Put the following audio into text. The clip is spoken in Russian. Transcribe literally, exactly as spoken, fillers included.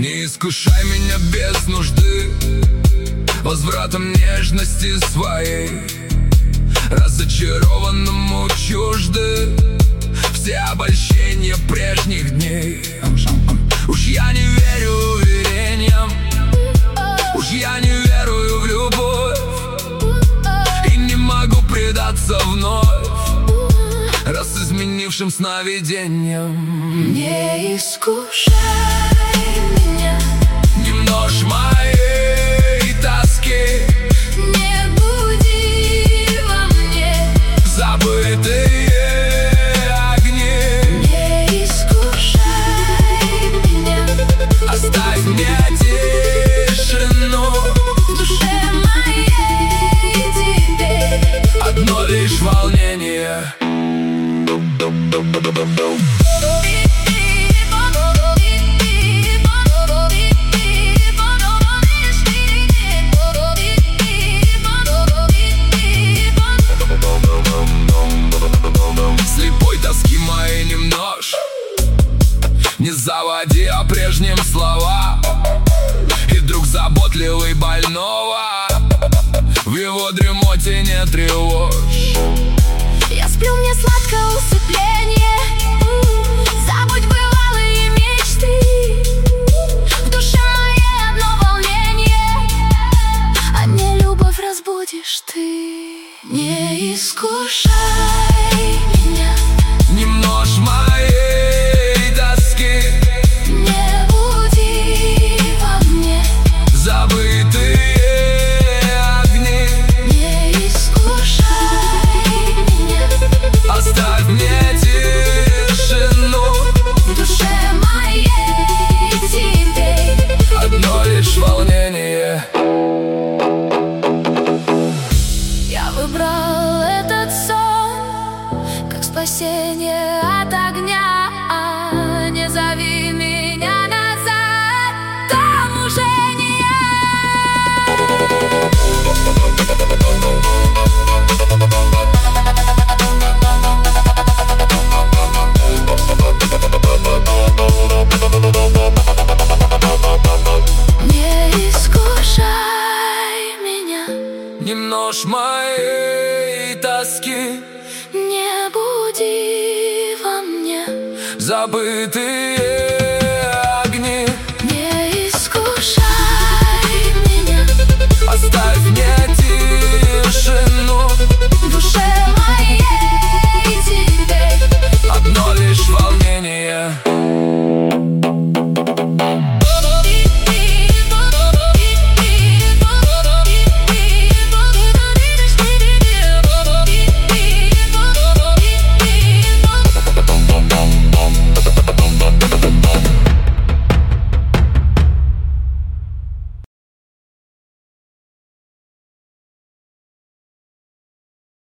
Не искушай меня без нужды возвратом нежности своей. Разочарованному чужды все обольщения прежних дней. Уж я не верю уверениям, уж я не верую в любовь, и не могу предаться вновь раз изменившим сновидениям. Не искушай меня, не множь моей тоски, не буди во мне забытые огни. Не искушай меня, Оставь мне тишину в душе моей теперь одно лишь волнение. Слепой тоски моей не множь, не заводи о прежнем слова. И друг заботливый больного в его дремоте не тревожь.